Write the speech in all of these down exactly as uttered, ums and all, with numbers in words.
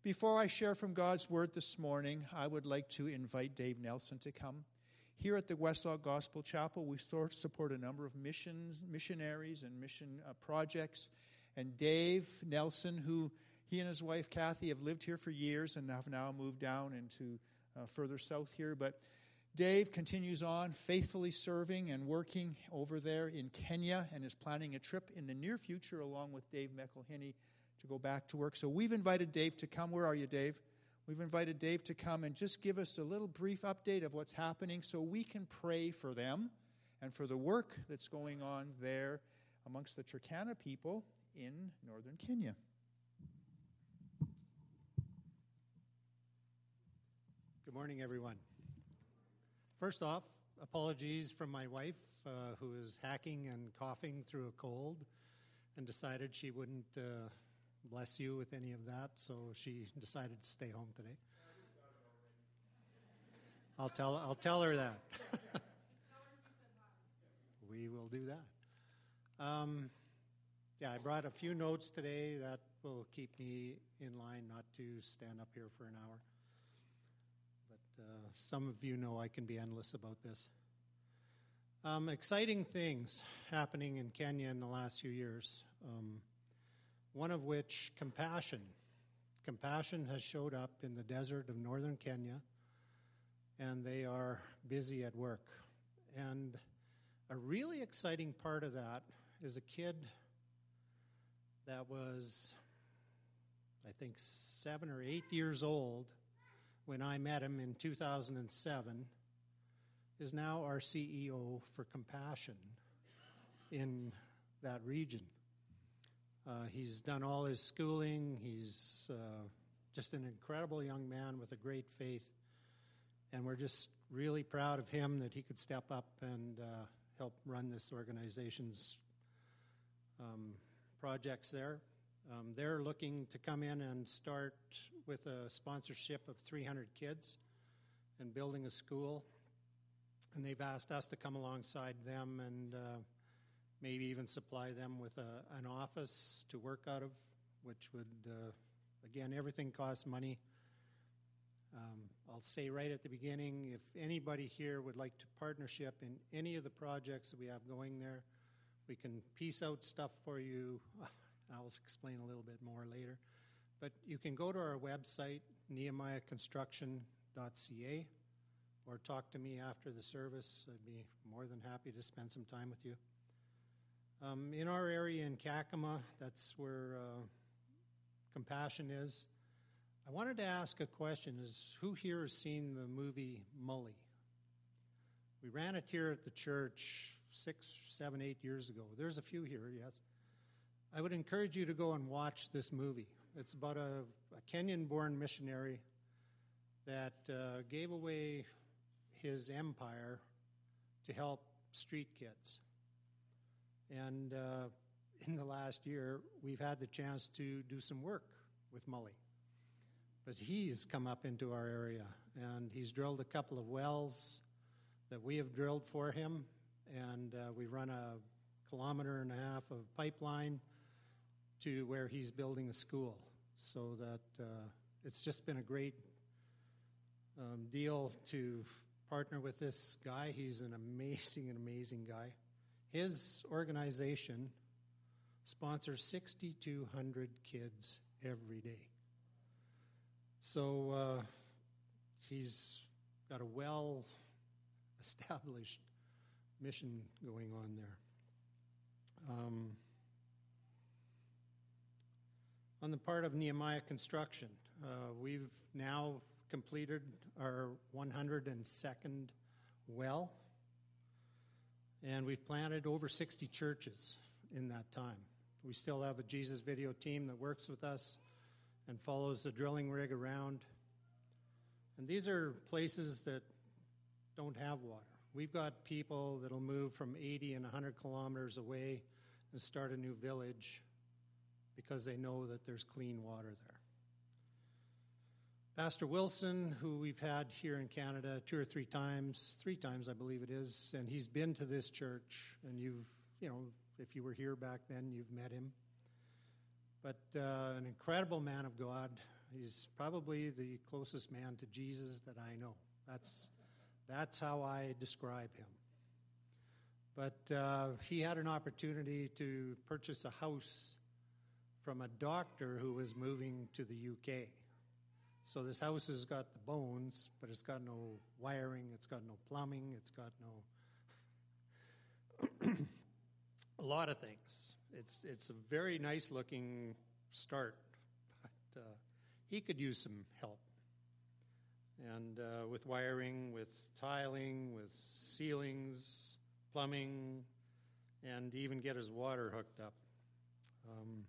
Before I share from God's Word this morning, I would like to invite Dave Nelson to come. Here at the Westlaw Gospel Chapel, we support a number of missions, missionaries and mission uh, projects. And Dave Nelson, who he and his wife Kathy have lived here for years and have now moved down into uh, further south here. But Dave continues on faithfully serving and working over there in Kenya and is planning a trip in the near future along with Dave McElhinney to go back to work. So we've invited Dave to come. Where are you, Dave? We've invited Dave to come and just give us a little brief update of what's happening so we can pray for them and for the work that's going on there amongst the Turkana people in northern Kenya. Good morning, everyone. First off, apologies from my wife, uh, who is hacking and coughing through a cold and decided she wouldn't uh, bless you with any of that, so she decided to stay home today. I'll tell I'll tell her that. We will do that. Um, yeah, I brought a few notes today that will keep me in line not to stand up here for an hour. But uh, some of you know I can be endless about this. Um, exciting things happening in Kenya in the last few years. Um, one of which, Compassion. Compassion has showed up in the desert of northern Kenya, and they are busy at work. And a really exciting part of that is a kid that was, I think, seven or eight years old when I met him in two thousand seven, is now our C E O for Compassion in that region. Uh, he's done all his schooling. He's uh, just an incredible young man with a great faith. And we're just really proud of him that he could step up and uh, help run this organization's um, projects there. Um, they're looking to come in and start with a sponsorship of three hundred kids and building a school. And they've asked us to come alongside them and uh, maybe even supply them with a, an office to work out of, which would, uh, again, everything costs money. Um, I'll say right at the beginning, if anybody here would like to partnership in any of the projects that we have going there, we can piece out stuff for you. I'll explain a little bit more later. But you can go to our website, nehemiah construction dot c a, or talk to me after the service. I'd be more than happy to spend some time with you. Um, in our area in Kakuma, that's where uh, Compassion is. I wanted to ask a question. Is who here has seen the movie Mully? We ran it here at the church six, seven, eight years ago. There's a few here, yes. I would encourage you to go and watch this movie. It's about a, a Kenyan-born missionary that uh, gave away his empire to help street kids. And uh, in the last year, we've had the chance to do some work with Mully. But he's come up into our area, and he's drilled a couple of wells that we have drilled for him, and uh, we run a kilometer and a half of pipeline to where he's building a school. So that uh, it's just been a great um, deal to partner with this guy. He's an amazing, an amazing guy. His organization sponsors six thousand two hundred kids every day. So uh, he's got a well-established mission going on there. Um, on the part of Nehemiah Construction, uh, we've now completed our one hundred second well, and we've planted over sixty churches in that time. We still have a Jesus Video team that works with us and follows the drilling rig around. And these are places that don't have water. We've got people that'll move from eighty and one hundred kilometers away and start a new village because they know that there's clean water there. Pastor Wilson, who we've had here in Canada two or three times, three times I believe it is, and he's been to this church, and you've, you know, if you were here back then, you've met him. But uh, an incredible man of God, He's probably the closest man to Jesus that I know. That's, that's how I describe him. But uh, he had an opportunity to purchase a house from a doctor who was moving to the U K. So this house has got the bones, but it's got no wiring, it's got no plumbing, it's got no... a lot of things. It's it's a very nice looking start, but uh, he could use some help. And uh, with wiring, with tiling, with ceilings, plumbing, and even get his water hooked up. Um,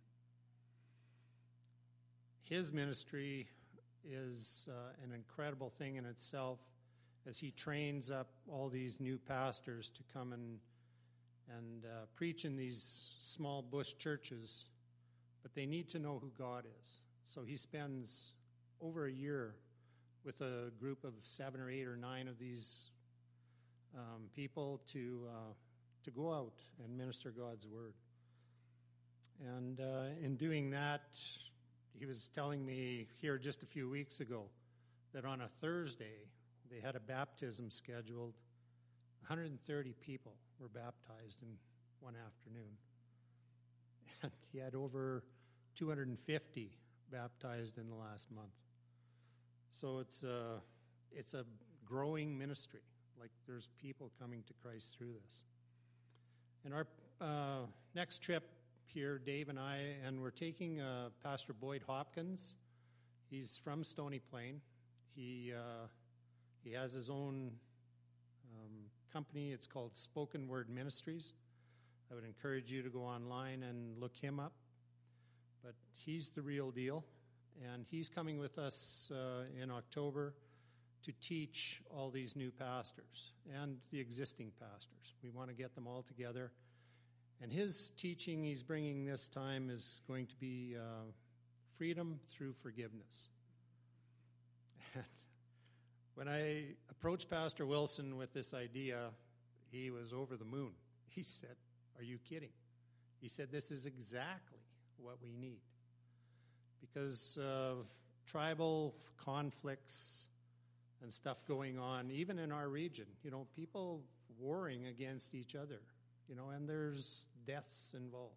his ministry is uh, an incredible thing in itself as he trains up all these new pastors to come and and uh, preach in these small bush churches, but they need to know who God is. So he spends over a year with a group of seven or eight or nine of these um, people to uh, to go out and minister God's word. And uh, in doing that, he was telling me here just a few weeks ago that on a Thursday they had a baptism scheduled. one hundred thirty people were baptized in one afternoon. And he had over two hundred fifty baptized in the last month. So it's a, it's a growing ministry. Like there's people coming to Christ through this. And our uh, next trip here, Dave and I, and we're taking uh, Pastor Boyd Hopkins. He's from Stony Plain. He uh, he has his own um, company. It's called Spoken Word Ministries. I would encourage you to go online and look him up. But he's the real deal, and he's coming with us uh, in October to teach all these new pastors and the existing pastors. We want to get them all together. And his teaching he's bringing this time is going to be uh, freedom through forgiveness. And when I approached Pastor Wilson with this idea, he was over the moon. He said, "Are you kidding?" He said, "This is exactly what we need." Because of tribal conflicts and stuff going on, even in our region, you know, people warring against each other, you know, and there's deaths involved.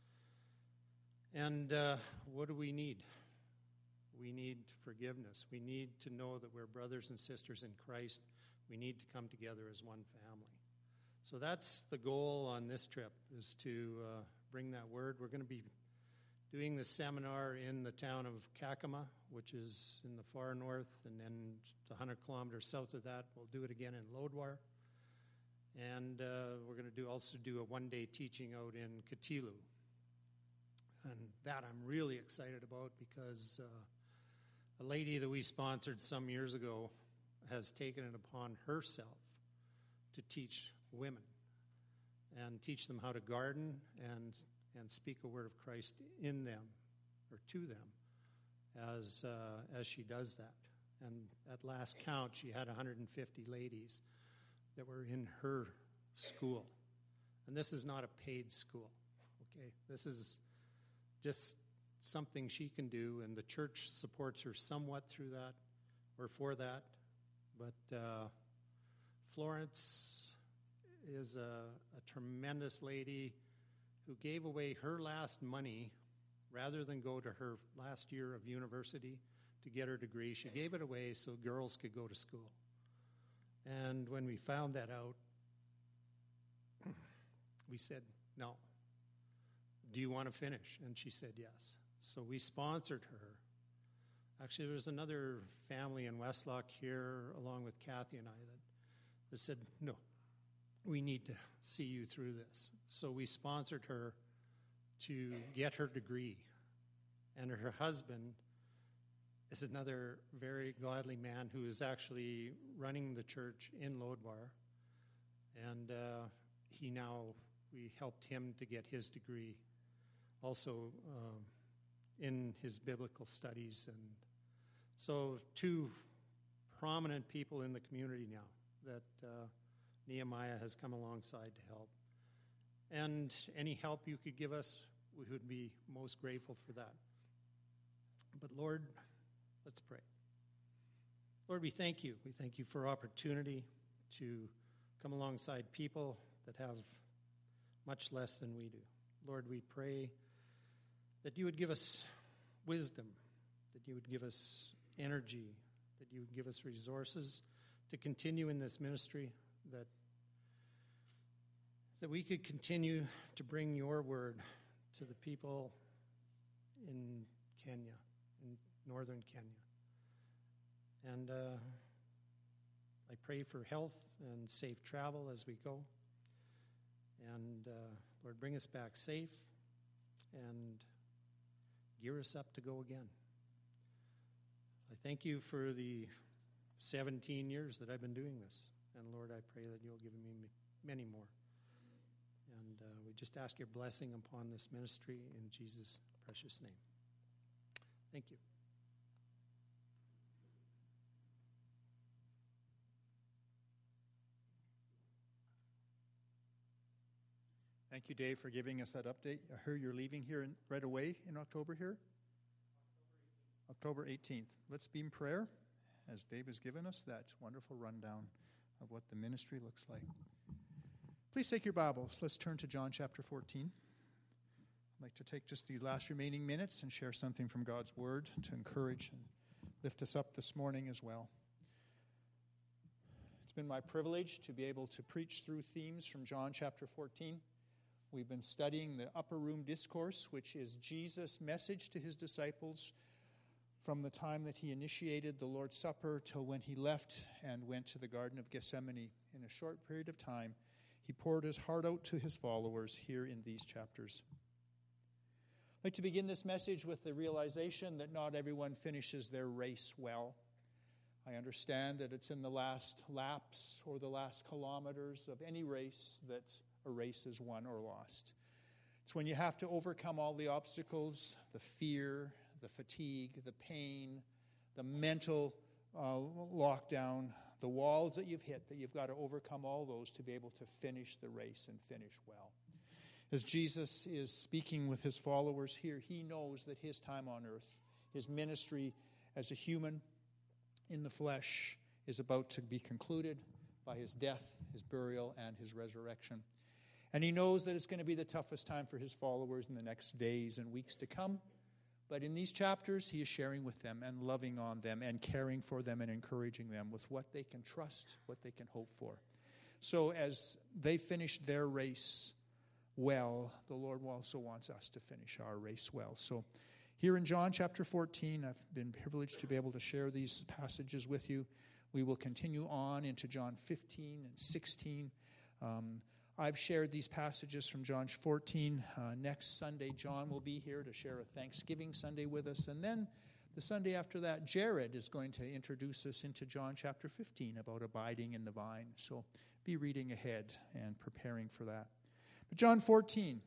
And uh, what do we need? We need forgiveness. We need to know that we're brothers and sisters in Christ. We need to come together as one family. So that's the goal on this trip, is to uh, bring that word. We're going to be doing the seminar in the town of Kakuma, which is in the far north, and then one hundred kilometers south of that. We'll do it again in Lodwar. And uh, we're going to do also do a one-day teaching out in Katilu. And that I'm really excited about because uh, a lady that we sponsored some years ago has taken it upon herself to teach women and teach them how to garden and and speak a word of Christ in them or to them as uh, as she does that. And at last count, she had one hundred fifty ladies that were in her school. And this is not a paid school, okay? This is just something she can do, and the church supports her somewhat through that or for that. But uh, Florence is a, a tremendous lady who gave away her last money rather than go to her last year of university to get her degree. She gave it away so girls could go to school. And when we found that out, we said, "No. Do you want to finish?" And she said yes. So we sponsored her. Actually, there was another family in Westlock here, along with Kathy and I, that, that said, "No, we need to see you through this." So we sponsored her to get her degree. And her husband is another very godly man who is actually running the church in Lodwar. And uh, he now, we helped him to get his degree also um, in his biblical studies. And so two prominent people in the community now that uh, Nehemiah has come alongside to help. And any help you could give us, we would be most grateful for that. But Lord, Let's pray. Lord, we thank you. We thank you for opportunity to come alongside people that have much less than we do. Lord, we pray that you would give us wisdom, that you would give us energy, that you would give us resources to continue in this ministry, that, that we could continue to bring your word to the people in Kenya, in northern Kenya. And uh, I pray for health and safe travel as we go. And uh, Lord, bring us back safe and gear us up to go again. I thank you for the seventeen years that I've been doing this. And Lord, I pray that you'll give me many more. And uh, we just ask your blessing upon this ministry in Jesus' precious name. Thank you. Thank you, Dave, for giving us that update. I hear you're leaving here in, right away in October here? October eighteenth. Let's be in prayer as Dave has given us that wonderful rundown of what the ministry looks like. Please take your Bibles. Let's turn to John chapter fourteen. I'd like to take just these last remaining minutes and share something from God's Word to encourage and lift us up this morning as well. It's been my privilege to be able to preach through themes from John chapter fourteen. We've been studying the Upper Room Discourse, which is Jesus' message to his disciples from the time that he initiated the Lord's Supper till when he left and went to the Garden of Gethsemane. In a short period of time, he poured his heart out to his followers here in these chapters. I'd like to begin this message with the realization that not everyone finishes their race well. I understand that it's in the last laps or the last kilometers of any race that a race is won or lost. It's when you have to overcome all the obstacles, the fear, the fatigue, the pain, the mental uh, lockdown, the walls that you've hit, that you've got to overcome all those to be able to finish the race and finish well. As Jesus is speaking with his followers here, he knows that his time on earth, his ministry as a human in the flesh, is about to be concluded by his death, his burial, and his resurrection. And he knows that it's going to be the toughest time for his followers in the next days and weeks to come. But in these chapters, he is sharing with them and loving on them and caring for them and encouraging them with what they can trust, what they can hope for. So as they finish their race well, the Lord also wants us to finish our race well. So here in John chapter fourteen, I've been privileged to be able to share these passages with you. We will continue on into John fifteen and sixteen. Um, I've shared these passages from John fourteen. Uh, next Sunday, John will be here to share a Thanksgiving Sunday with us. And then the Sunday after that, Jared is going to introduce us into John chapter fifteen about abiding in the vine. So be reading ahead and preparing for that. But John fourteen,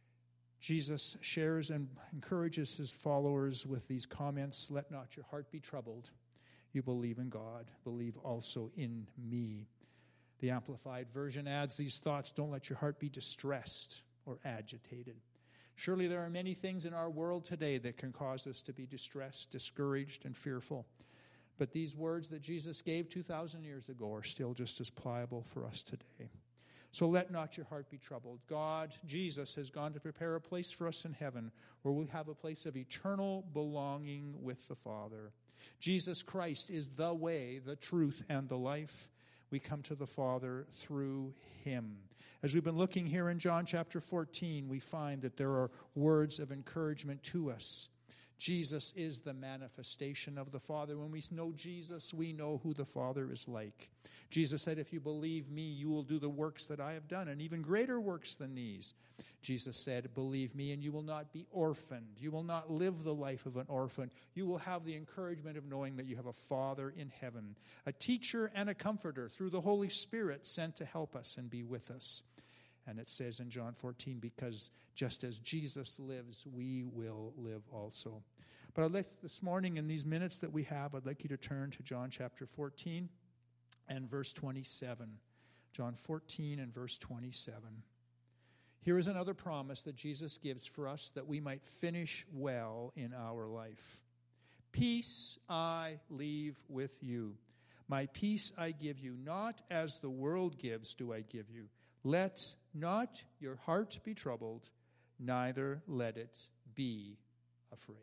Jesus shares and encourages his followers with these comments, "Let not your heart be troubled. You believe in God, believe also in me." The Amplified Version adds these thoughts, "Don't let your heart be distressed or agitated." Surely there are many things in our world today that can cause us to be distressed, discouraged, and fearful. But these words that Jesus gave two thousand years ago are still just as pliable for us today. So let not your heart be troubled. God, Jesus, has gone to prepare a place for us in heaven where we have a place of eternal belonging with the Father. Jesus Christ is the way, the truth, and the life. We come to the Father through him. As we've been looking here in John chapter fourteen, we find that there are words of encouragement to us. Jesus is the manifestation of the Father. When we know Jesus, we know who the Father is like. Jesus said, "If you believe me, you will do the works that I have done, and even greater works than these." Jesus said, "Believe me, and you will not be orphaned. You will not live the life of an orphan. You will have the encouragement of knowing that you have a Father in heaven, a teacher and a comforter through the Holy Spirit sent to help us and be with us." And it says in John fourteen, because just as Jesus lives, we will live also. But I'd like this morning, in these minutes that we have, I'd like you to turn to John chapter fourteen and verse twenty-seven. John fourteen and verse twenty-seven. Here is another promise that Jesus gives for us that we might finish well in our life. Peace I leave with you. My peace I give you, not as the world gives do I give you. Let not your heart be troubled, neither let it be afraid.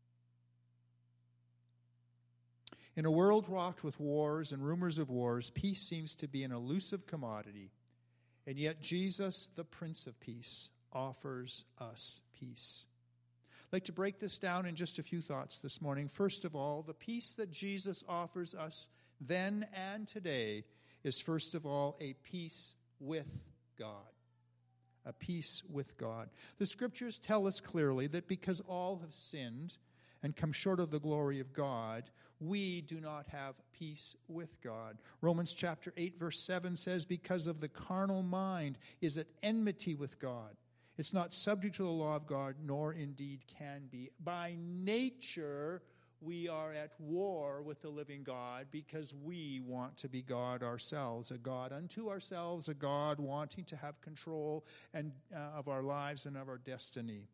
In a world rocked with wars and rumors of wars, peace seems to be an elusive commodity. And yet Jesus, the Prince of Peace, offers us peace. I'd like to break this down in just a few thoughts this morning. First of all, the peace that Jesus offers us then and today is, first of all, a peace with God. A peace with God. The Scriptures tell us clearly that because all have sinned and come short of the glory of God, we do not have peace with God. Romans chapter eight verse seven says, because of the carnal mind is at enmity with God. It's not subject to the law of God, nor indeed can be. By nature, we are at war with the living God because we want to be God ourselves, a God unto ourselves, a God wanting to have control and uh, of our lives and of our destiny.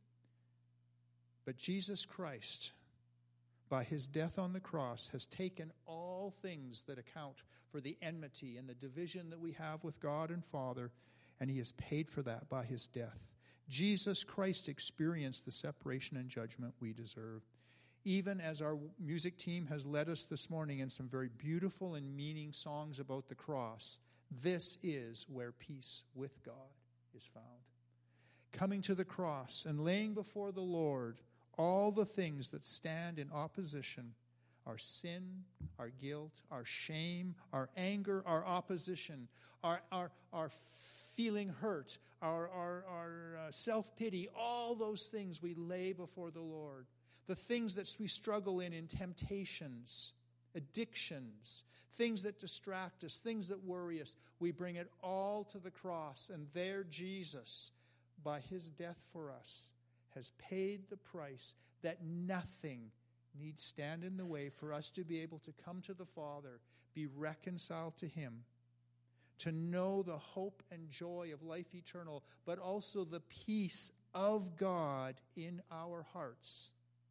But Jesus Christ, by his death on the cross, has taken all things that account for the enmity and the division that we have with God and Father, and he has paid for that by his death. Jesus Christ experienced the separation and judgment we deserve. Even as our music team has led us this morning in some very beautiful and meaning songs about the cross, this is where peace with God is found. Coming to the cross and laying before the Lord all the things that stand in opposition, our sin, our guilt, our shame, our anger, our opposition, our, our, our feeling hurt, our, our, our uh, self-pity, all those things we lay before the Lord. The things that we struggle in, in temptations, addictions, things that distract us, things that worry us, we bring it all to the cross. And there Jesus, by his death for us, has paid the price that nothing need stand in the way for us to be able to come to the Father, be reconciled to him, to know the hope and joy of life eternal, but also the peace of God in our hearts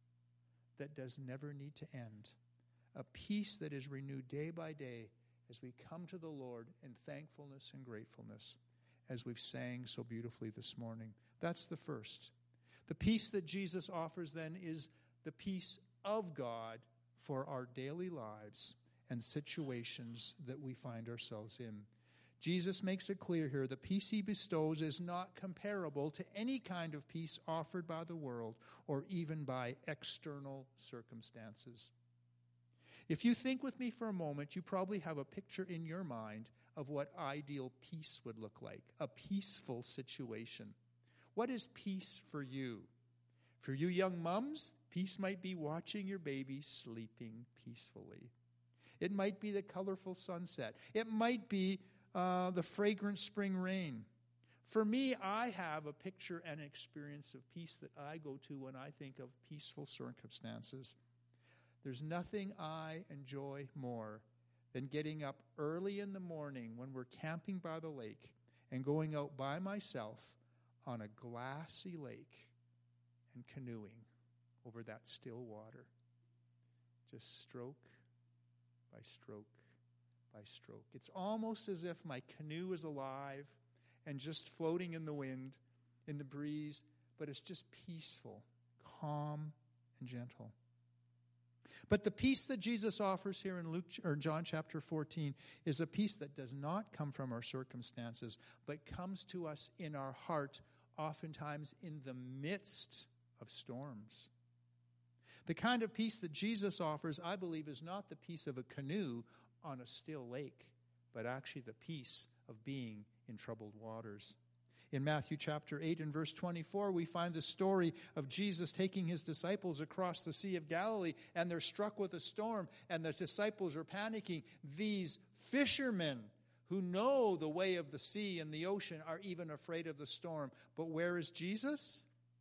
that does never need to end. A peace that is renewed day by day as we come to the Lord in thankfulness and gratefulness, as we've sang so beautifully this morning. That's the first. The peace that Jesus offers then is the peace of God for our daily lives and situations that we find ourselves in. Jesus makes it clear here the peace he bestows is not comparable to any kind of peace offered by the world or even by external circumstances. If you think with me for a moment, you probably have a picture in your mind of what ideal peace would look like, a peaceful situation. What is peace for you? For you young mums, peace might be watching your baby sleeping peacefully. It might be the colorful sunset. It might be uh, the fragrant spring rain. For me, I have a picture and experience of peace that I go to when I think of peaceful circumstances. There's nothing I enjoy more than getting up early in the morning when we're camping by the lake and going out by myself on a glassy lake and canoeing over that still water. Just stroke by stroke by stroke. It's almost as if my canoe is alive and just floating in the wind, in the breeze, but it's just peaceful, calm, and gentle. But the peace that Jesus offers here in Luke or John chapter fourteen is a peace that does not come from our circumstances, but comes to us in our heart, oftentimes in the midst of storms. The kind of peace that Jesus offers, I believe, is not the peace of a canoe on a still lake, but actually the peace of being in troubled waters. In Matthew chapter eight and verse twenty-four, we find the story of Jesus taking his disciples across the Sea of Galilee, and they're struck with a storm, and the disciples are panicking. These fishermen who know the way of the sea and the ocean are even afraid of the storm. But where is Jesus?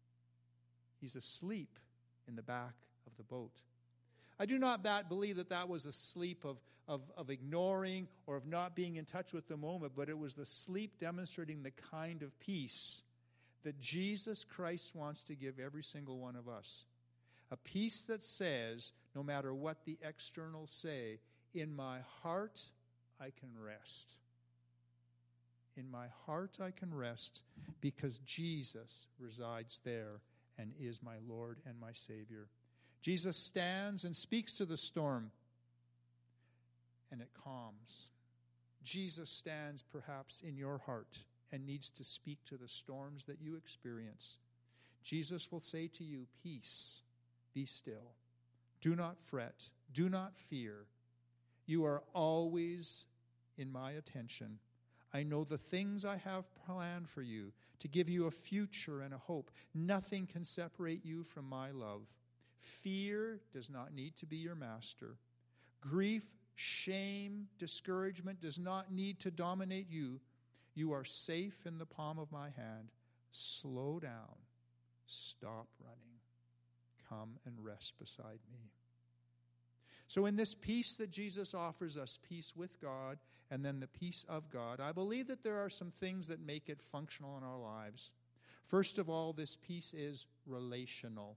He's asleep in the back of the boat. I do not that believe that that was a sleep of, of, of ignoring or of not being in touch with the moment, but it was the sleep demonstrating the kind of peace that Jesus Christ wants to give every single one of us. A peace that says, no matter what the externals say, in my heart I can rest. In my heart I can rest because Jesus resides there and is my Lord and my Savior. Jesus stands and speaks to the storm, and it calms. Jesus stands perhaps in your heart and needs to speak to the storms that you experience. Jesus will say to you, peace, be still. Do not fret. Do not fear. You are always in my attention. I know the things I have planned for you, to give you a future and a hope. Nothing can separate you from my love. Fear does not need to be your master. Grief, shame, discouragement does not need to dominate you. You are safe in the palm of my hand. Slow down. Stop running. Come and rest beside me. So in this peace that Jesus offers us, peace with God and then the peace of God, I believe that there are some things that make it functional in our lives. First of all, this peace is relational.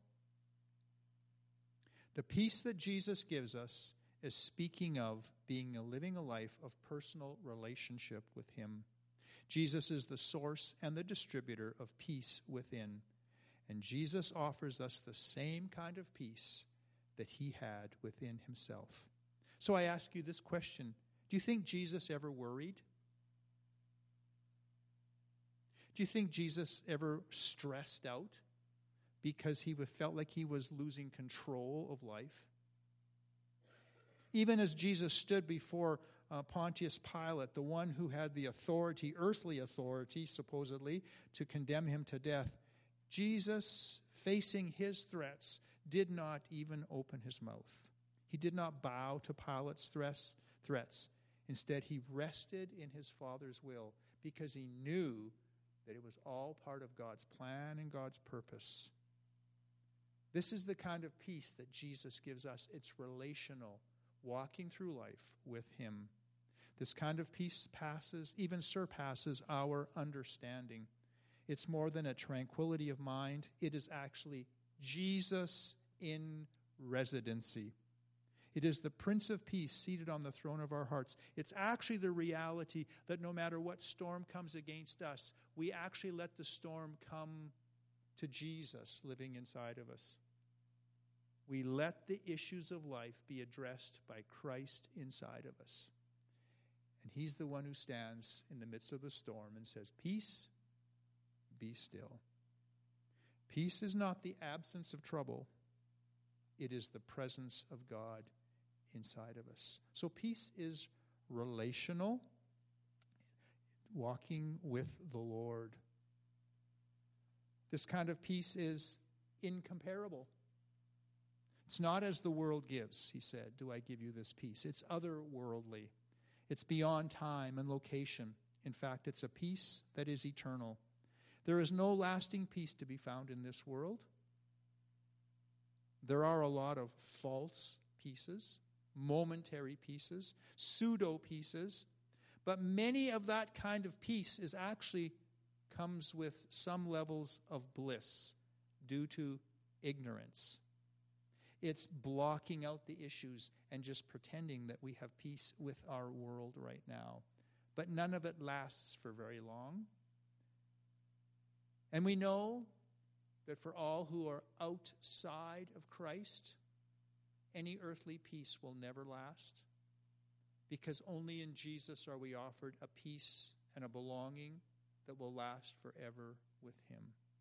The peace that Jesus gives us is speaking of being a living a life of personal relationship with him. Jesus is the source and the distributor of peace within. And Jesus offers us the same kind of peace that he had within himself. So I ask you this question. Do you think Jesus ever worried? Do you think Jesus ever stressed out because he felt like he was losing control of life? Even as Jesus stood before uh, Pontius Pilate, the one who had the authority, earthly authority, supposedly, to condemn him to death, Jesus, facing his threats, did not even open his mouth. He did not bow to Pilate's threats. threats. Instead, he rested in his Father's will because he knew that it was all part of God's plan and God's purpose. This is the kind of peace that Jesus gives us. It's relational, walking through life with him. This kind of peace passes, even surpasses our understanding. It's more than a tranquility of mind. It is actually Jesus in residency. It is the Prince of Peace seated on the throne of our hearts. It's actually the reality that no matter what storm comes against us, we actually let the storm come to Jesus living inside of us. We let the issues of life be addressed by Christ inside of us. And he's the one who stands in the midst of the storm and says, peace, be still. Peace is not the absence of trouble. It is the presence of God inside of us. So peace is relational, walking with the Lord. This kind of peace is incomparable. It's not as the world gives, he said, do I give you this peace. It's otherworldly. It's beyond time and location. In fact, it's a peace that is eternal. There is no lasting peace to be found in this world. There are a lot of false peaces, momentary pieces, pseudo pieces, but many of that kind of peace is actually comes with some levels of bliss due to ignorance. It's blocking out the issues and just pretending that we have peace with our world right now. But none of it lasts for very long. And we know that for all who are outside of Christ, any earthly peace will never last, because only in Jesus are we offered a peace and a belonging that will last forever with him.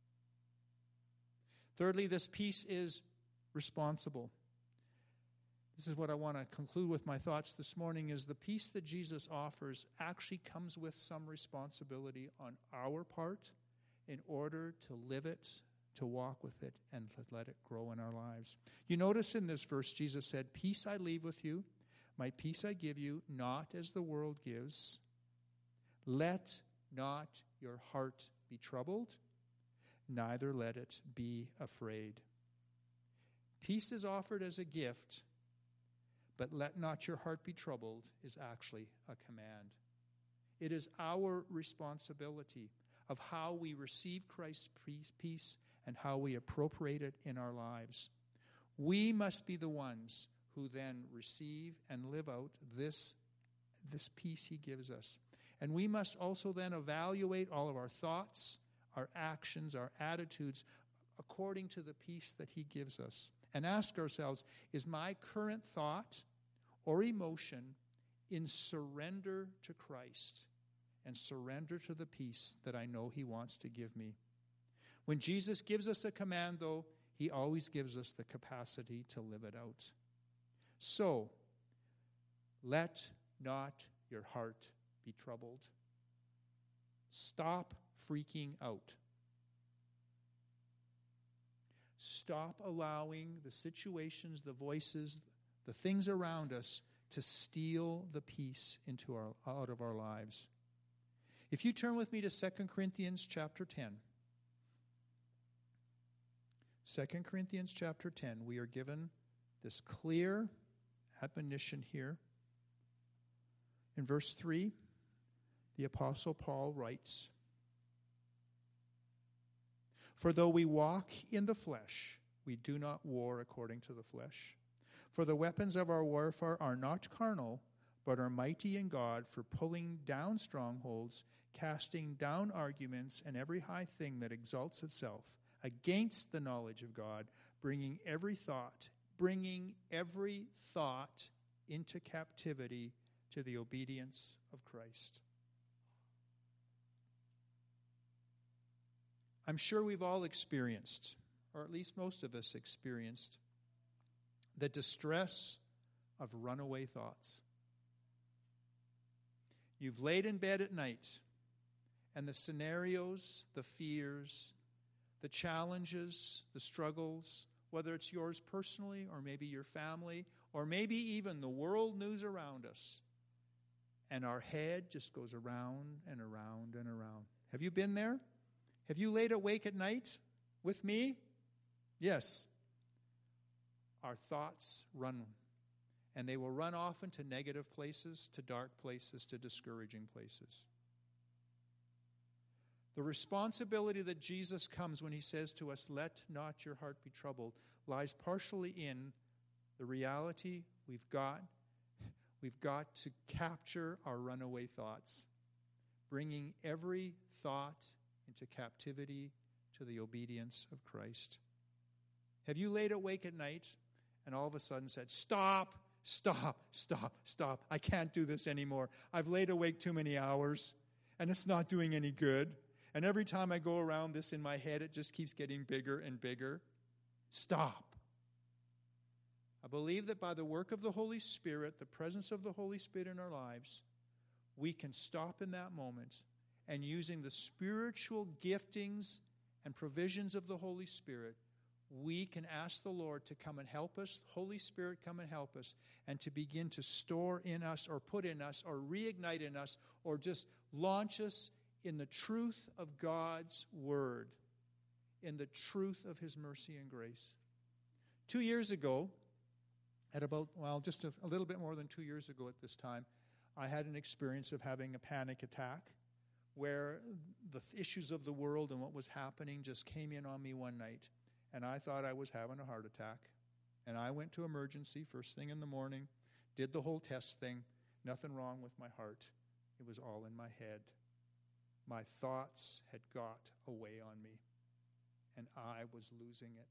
Thirdly, this peace is responsible. This is what I want to conclude with my thoughts this morning, is the peace that Jesus offers actually comes with some responsibility on our part in order to live it, to walk with it, and to let it grow in our lives. You notice in this verse, Jesus said, peace I leave with you, my peace I give you, not as the world gives. Let not your heart be troubled, neither let it be afraid. Peace is offered as a gift, but let not your heart be troubled is actually a command. It is our responsibility of how we receive Christ's peace and how we appropriate it in our lives. We must be the ones who then receive and live out this, this peace he gives us. And we must also then evaluate all of our thoughts, our actions, our attitudes according to the peace that he gives us. And ask ourselves, is my current thought or emotion in surrender to Christ and surrender to the peace that I know he wants to give me? When Jesus gives us a command, though, he always gives us the capacity to live it out. So, let not your heart be troubled. Stop freaking out. Stop allowing the situations, the voices, the things around us to steal the peace into our, out of our lives. If you turn with me to Second Corinthians chapter ten. Second Corinthians chapter ten, we are given this clear admonition here. In verse three, the Apostle Paul writes, "For though we walk in the flesh, we do not war according to the flesh. For the weapons of our warfare are not carnal, but are mighty in God for pulling down strongholds, casting down arguments and every high thing that exalts itself against the knowledge of God, bringing every thought, bringing every thought into captivity to the obedience of Christ." I'm sure we've all experienced, or at least most of us experienced, the distress of runaway thoughts. You've laid in bed at night, and the scenarios, the fears, the challenges, the struggles, whether it's yours personally or maybe your family or maybe even the world news around us, and our head just goes around and around and around. Have you been there? Have you laid awake at night with me? Yes. Our thoughts run, and they will run off into negative places, to dark places, to discouraging places. The responsibility that Jesus comes when he says to us, "Let not your heart be troubled," lies partially in the reality we've got. We've got to capture our runaway thoughts, bringing every thought into captivity to the obedience of Christ. Have you laid awake at night and all of a sudden said, "Stop, stop, stop, stop. I can't do this anymore. I've laid awake too many hours, and it's not doing any good. And every time I go around this in my head, it just keeps getting bigger and bigger." Stop. I believe that by the work of the Holy Spirit, the presence of the Holy Spirit in our lives, we can stop in that moment, and using the spiritual giftings and provisions of the Holy Spirit, we can ask the Lord to come and help us. Holy Spirit, come and help us, and to begin to store in us or put in us or reignite in us or just launch us in the truth of God's Word, in the truth of His mercy and grace. Two years ago, at about, well, just a, a little bit more than two years ago at this time, I had an experience of having a panic attack where the issues of the world and what was happening just came in on me one night. And I thought I was having a heart attack. And I went to emergency first thing in the morning, did the whole test thing. Nothing wrong with my heart. It was all in my head. My thoughts had got away on me, and I was losing it.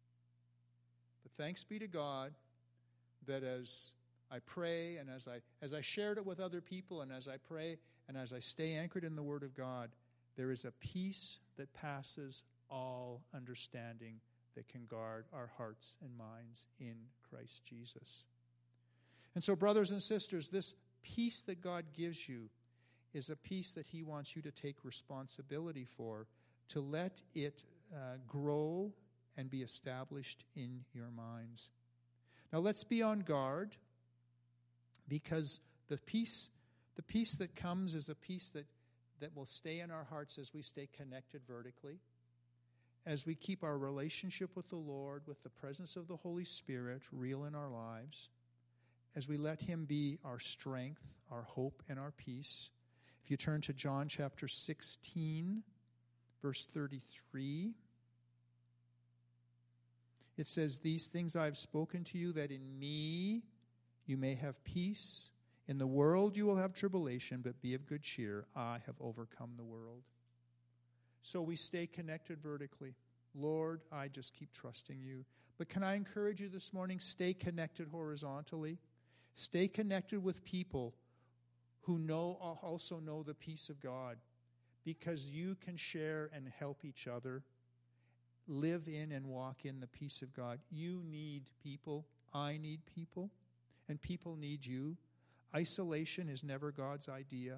But thanks be to God that as I pray and as I as I shared it with other people and as I pray and as I stay anchored in the Word of God, there is a peace that passes all understanding that can guard our hearts and minds in Christ Jesus. And so, brothers and sisters, this peace that God gives you is a peace that He wants you to take responsibility for, to let it uh, grow and be established in your minds. Now, let's be on guard, because the peace, the peace that comes is a peace that, that will stay in our hearts as we stay connected vertically, as we keep our relationship with the Lord, with the presence of the Holy Spirit real in our lives, as we let Him be our strength, our hope, and our peace. If you turn to John chapter sixteen, verse thirty-three, It says, "These things I have spoken to you, that in me you may have peace. In the world you will have tribulation, but be of good cheer. I have overcome the world." So we stay connected vertically. Lord, I just keep trusting you. But can I encourage you this morning, stay connected horizontally. Stay connected with people who know also know the peace of God, because you can share and help each other live in and walk in the peace of God. You need people. I need people. And people need you. Isolation is never God's idea.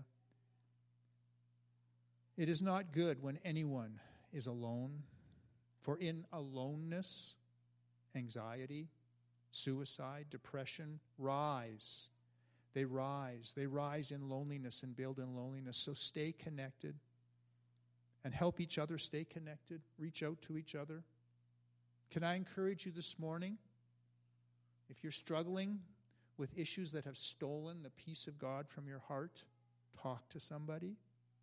It is not good when anyone is alone. For in aloneness, anxiety, suicide, depression rise. They rise. They rise in loneliness and build in loneliness. So stay connected and help each other stay connected. Reach out to each other. Can I encourage you this morning? If you're struggling with issues that have stolen the peace of God from your heart, talk to somebody.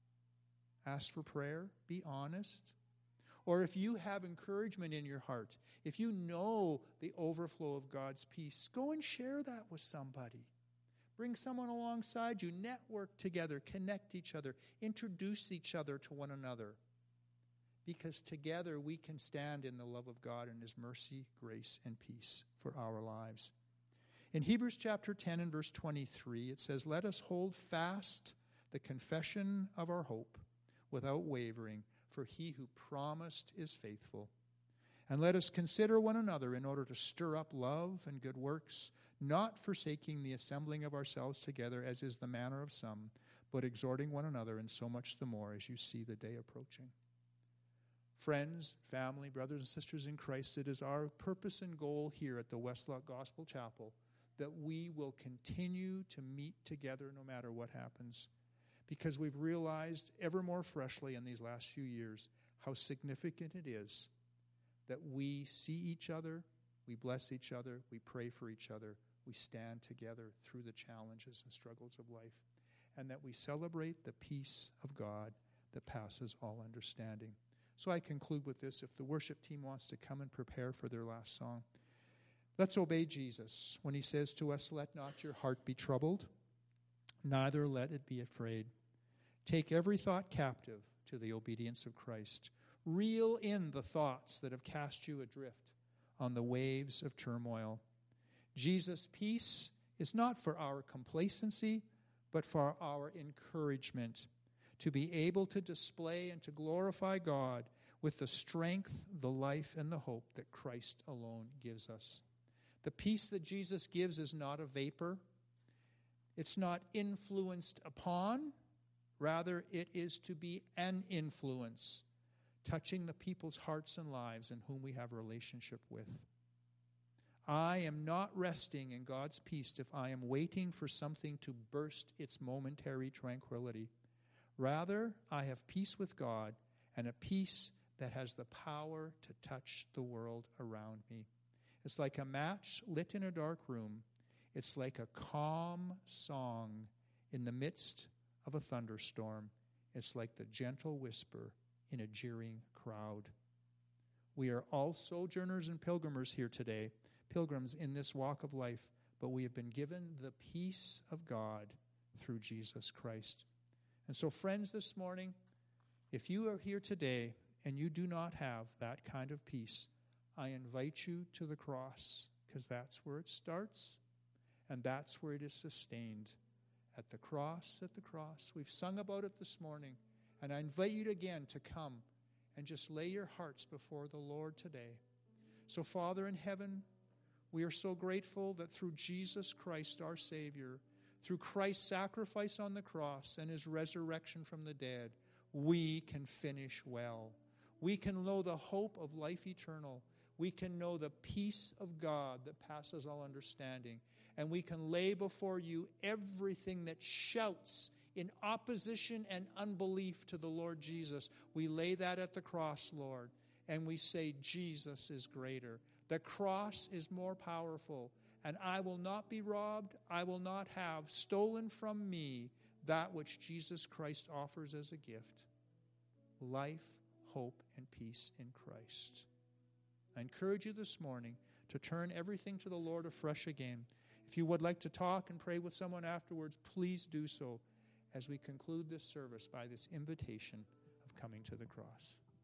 Ask for prayer. Be honest. Or if you have encouragement in your heart, if you know the overflow of God's peace, go and share that with somebody. Bring someone alongside you. Network together. Connect each other. Introduce each other to one another. Because together we can stand in the love of God and His mercy, grace, and peace for our lives. In Hebrews chapter ten and verse twenty-three, it says, "Let us hold fast the confession of our hope without wavering, for He who promised is faithful. And let us consider one another in order to stir up love and good works, not forsaking the assembling of ourselves together, as is the manner of some, but exhorting one another, and so much the more as you see the day approaching." Friends, family, brothers and sisters in Christ, it is our purpose and goal here at the Westlock Gospel Chapel that we will continue to meet together no matter what happens, because we've realized ever more freshly in these last few years how significant it is that we see each other, we bless each other, we pray for each other, we stand together through the challenges and struggles of life, and that we celebrate the peace of God that passes all understanding. So I conclude with this. If the worship team wants to come and prepare for their last song, let's obey Jesus when He says to us, "Let not your heart be troubled, neither let it be afraid. Take every thought captive to the obedience of Christ. Reel in the thoughts that have cast you adrift on the waves of turmoil. Jesus' peace is not for our complacency, but for our encouragement to be able to display and to glorify God with the strength, the life, and the hope that Christ alone gives us. The peace that Jesus gives is not a vapor. It's not influenced upon. Rather, it is to be an influence, touching the people's hearts and lives in whom we have a relationship with. I am not resting in God's peace if I am waiting for something to burst its momentary tranquility. Rather, I have peace with God, and a peace that has the power to touch the world around me. It's like a match lit in a dark room. It's like a calm song in the midst of a thunderstorm. It's like the gentle whisper in a jeering crowd. We are all sojourners and pilgrims here today, pilgrims in this walk of life, but we have been given the peace of God through Jesus Christ. And so, friends, this morning, if you are here today and you do not have that kind of peace, I invite you to the cross, because that's where it starts and that's where it is sustained. At the cross, at the cross. We've sung about it this morning, and I invite you again to come and just lay your hearts before the Lord today. So, Father in heaven, we are so grateful that through Jesus Christ, our Savior, through Christ's sacrifice on the cross and His resurrection from the dead, we can finish well. We can know the hope of life eternal. We can know the peace of God that passes all understanding. And we can lay before you everything that shouts in opposition and unbelief to the Lord Jesus. We lay that at the cross, Lord, and we say, Jesus is greater. The cross is more powerful, and I will not be robbed. I will not have stolen from me that which Jesus Christ offers as a gift: life, hope, and peace in Christ. I encourage you this morning to turn everything to the Lord afresh again. If you would like to talk and pray with someone afterwards, please do so as we conclude this service by this invitation of coming to the cross.